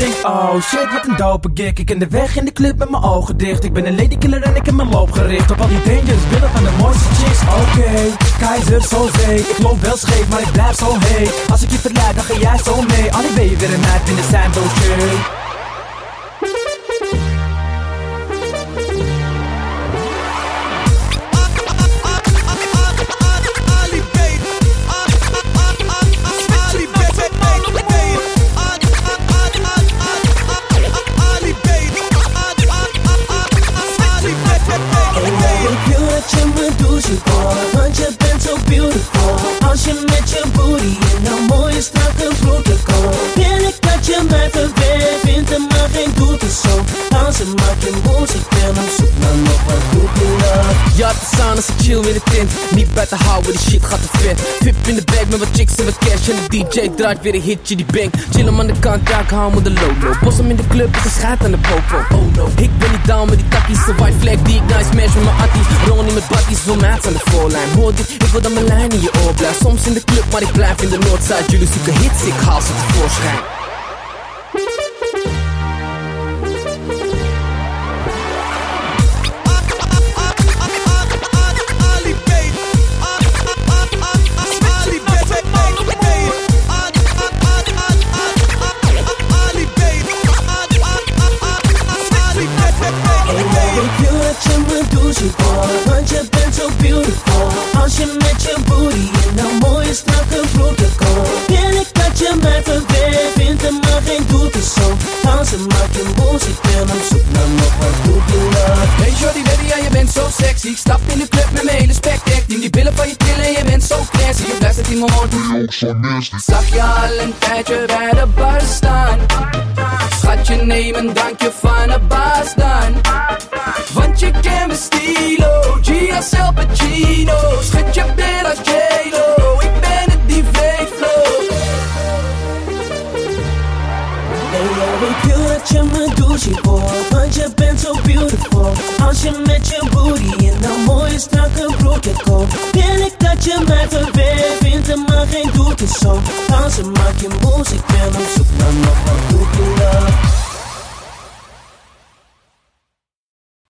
denkt, oh shit, wat een dope gig. Ik ken de weg in de club met mijn ogen dicht. Ik ben een ladykiller en ik heb mijn loop gericht op al die dangerous billen van de mooiste chicks. Oké, keizer, zo zee. Ik loop wel scheef, maar ik blijf zo heet. Als ik je verleid, dan ga jij zo mee. Al die weeën weer een meid vinden zijn bullshit. Want je bent zo beautiful. Als je met je booty in een mooie strakke protocol. Ben ik dat je mij verweert, vindt er maar geen doete zo. Dansen maak je moes, ik ben op zoek naar nog wat doe love. Ja, het is aan als ik chill in de tent. Niet buiten houden, die shit gaat te vet. Vip in de bag met wat chicks en wat cash. En de DJ draait weer een hitje, die bang. Chill hem aan de kant, ja, ik hou me de low. Bos hem in de club, ik schijt aan de popo. Oh no, ik ben niet down met die takkies. De white flag die ik nice smash met mijn atties. Rol niet met baddies, veel maats aan de voorlijn. Hoor dit, ik wil dat mijn lijn in je oor blijft. Soms in de club, maar ik blijf in de Noordzijde. Jullie zoeken hits, ik haal ze tevoorschijn. Want je bent zo beautiful. Als je met je booty in een mooie strakke protocol. Ben ik dat je mij verweert, vindt er maar geen doete zo. Dansen maak je moes, ik ben op zoek naar nog wat doe love. Hey shorty baby, ja je bent zo sexy. Ik stap in de club met mijn hele spectac. Neem die billen van je trillen en je bent zo classy. Je blijft het in mijn hoort. Zag je al een tijdje bij de bar staan. Schatje, neem een drankje van de baas dan. Want je kent mijn stilo, Gia's El Pacino. Schud je bil als J-Lo, ik ben het die flow. Hey, ik wil dat je me douche wordt, want je bent zo beautiful. Als je met je booty in een mooie strakke protocol. Ben ik dat je mij verweert, vindt er maar geen doete zo. Dansen maak je moes, ik